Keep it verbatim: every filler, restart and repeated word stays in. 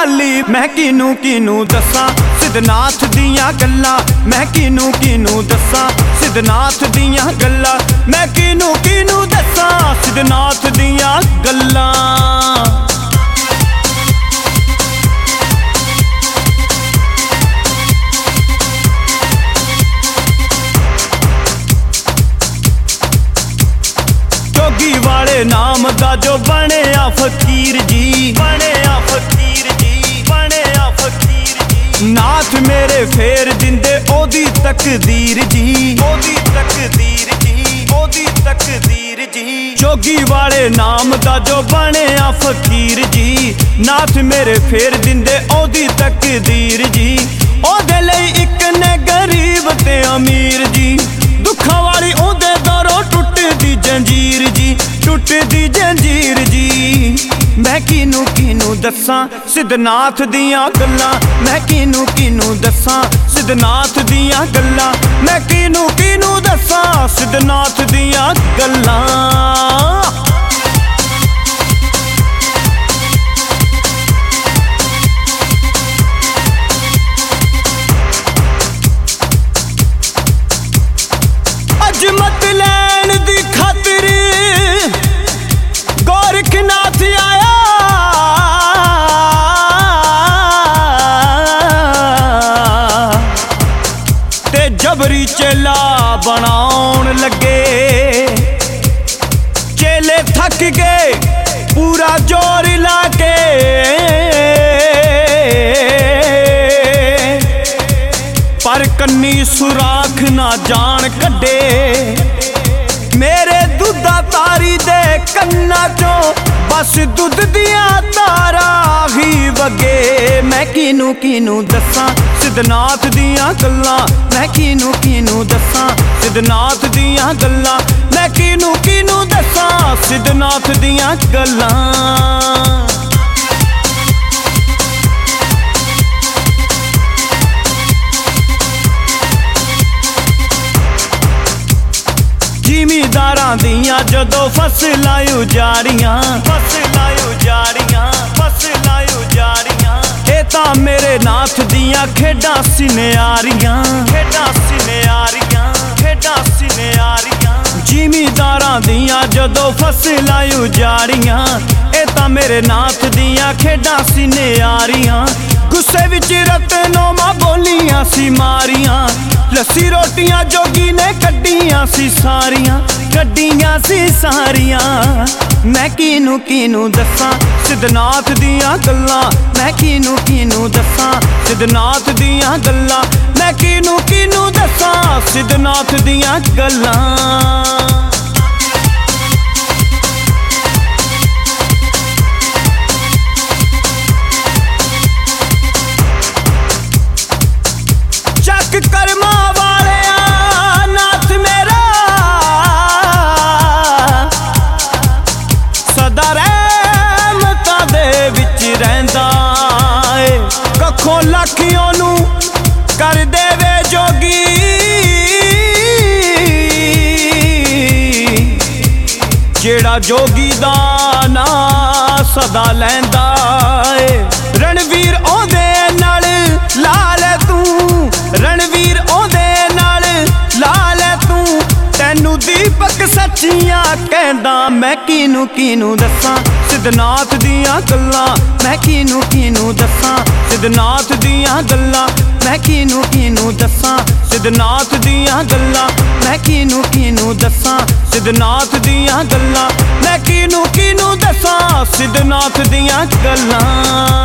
खाली मैं किनू किनू दसां सिद्धनाथ दियां गल्लां मैं किनू किनू दसां सिद्धनाथ दियां गल्लां मैं किनू किनू दसां सिद्धनाथ दियां गल्लां। जोगी वाले नाम दा जो बनेया फकीर जी बनेया फकीर जी बनेया फकीर जी नाथ मेरे फेर दिंदे ओदी तकदीर जी ओदी तकदीर जी ओदी तकदीर जी। जोगी वाले नाम दा जो बनेया फकीर जी नाथ मेरे फेर दिंदे ओदी तकदीर जी। ओदे लई इक ने गरीब ते अमीर जी दुखां वाली ओदे दरों टुटदी जंजीर जी टुटदी जंजीर जी। मैं किनू किनू दसां सिद्धनाथ दियां गल्लां मैं किनू किनू दसां सिद्धनाथ दियां गल्लां मैं किनू किनू दसां सिद्धनाथ दियां गल्लां। अजमत लैन दी खातिर गोरखनाथ आया ते जबरी चेला बनाउण लगे चेले थक गए पूरा जोर ला के पर कन्नी सुराख ना जान कड्डे मेरे दुधा तारी दे कन्ना चों बस दुध दिया तारा ही वगे। मैं किनू किनू दसां सिद्धनाथ दियां गल्लां मैं किनू किनू दसां सिद्धनाथ दियां गल्लां मैं किनू किनू दसां सिद्धनाथ दियां गल्लां। जिमीदारां दियां जदों फसलां उजाड़ियां फसलां उजाड़ियां फसलां उजाड़ियां ए तां मेरे नाथ दियां खेडां सिनियारियां खेडां सिनियारियां खेडां सिनियारियां। जिमीदारां दियां जदों फसलां उजाड़ियां ए तां मेरे नाथ दियां खेडां सिनियारियां। गुस्से विच रतनों बोलियां सी मारियां लस्सी रोटियां जोगी ने कड्डियां सी सारियां कड्डियां सी सारियां। मैं किनू किनू दसां सिद्धनाथ दियां गल्लां मैं किनू किनू दसां सिद्धनाथ दियां गल्लां मैं किनू किनू दसां सिद्धनाथ दियां गल्लां। कर्मा वाले नाथ मेरा सदा रहमतां दे विच रहिंदा ए कखों लाखियों नू कर देवे जोगी जेड़ा जोगी दा नां सदा लैंदा ए। रणवीर ओदे नाल ला ले तू रणवीर ओदे नाल ला ले तू तैनू दीपक सच्चियां कहंदा मैं किनू किनू दसां सिद्धनाथ दियां गल्लां मैं किनू किनू दसां सिद्धनाथ दियां गल्लां मैं किनू किनू दसां सिद्धनाथ दियां गल्लां मैं किनू किनू दसां सिद्धनाथ दियां गल्लां मैं किनू किनू दसां सिद्धनाथ दियां गल्लां।